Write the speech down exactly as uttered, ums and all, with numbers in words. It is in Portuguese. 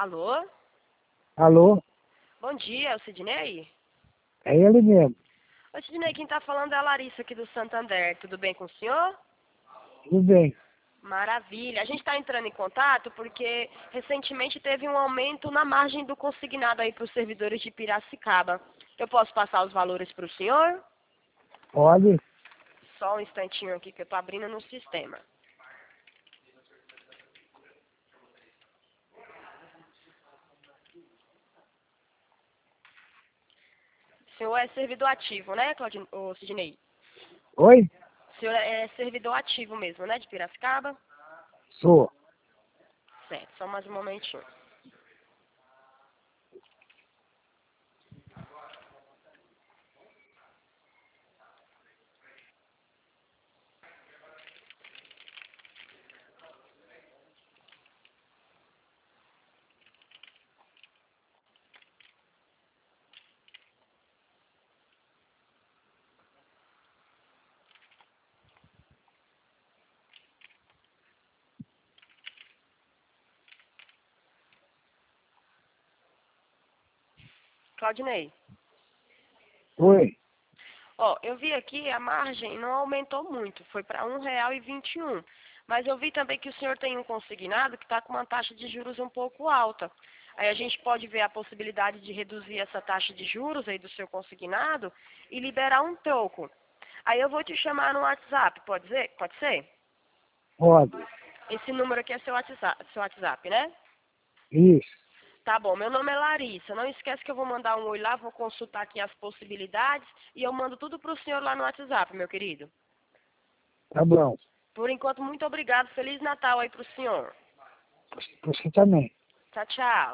Alô? Alô? Bom dia, é o Sidney? É ele mesmo. Ô Sidney, quem tá falando é a Larissa aqui do Santander. Tudo bem com o senhor? Tudo bem. Maravilha. A gente está entrando em contato porque recentemente teve um aumento na margem do consignado aí para os servidores de Piracicaba. Eu posso passar os valores para o senhor? Pode? Só um instantinho aqui que eu estou abrindo no sistema. O senhor é servidor ativo, né, Claudine, ô Sidney? Oi? O senhor é servidor ativo mesmo, né, de Piracicaba? Sou. Certo, só mais um momentinho. Claudinei, Oi. ó, eu vi aqui a margem não aumentou muito, foi para um real e vinte e um. Mas eu vi também que o senhor tem um consignado que está com uma taxa de juros um pouco alta. Aí a gente pode ver a possibilidade de reduzir essa taxa de juros aí do seu consignado e liberar um troco. Aí eu vou te chamar no WhatsApp, pode ser? Pode ser? Pode. Esse número aqui é seu WhatsApp, seu WhatsApp, né? Isso. Tá bom, meu nome é Larissa. Não esquece que eu vou mandar um oi lá, vou consultar aqui as possibilidades e eu mando tudo pro senhor lá no WhatsApp, meu querido. Tá bom. Por enquanto, muito obrigado. Feliz Natal aí pro senhor. Você também. Tchau, tchau.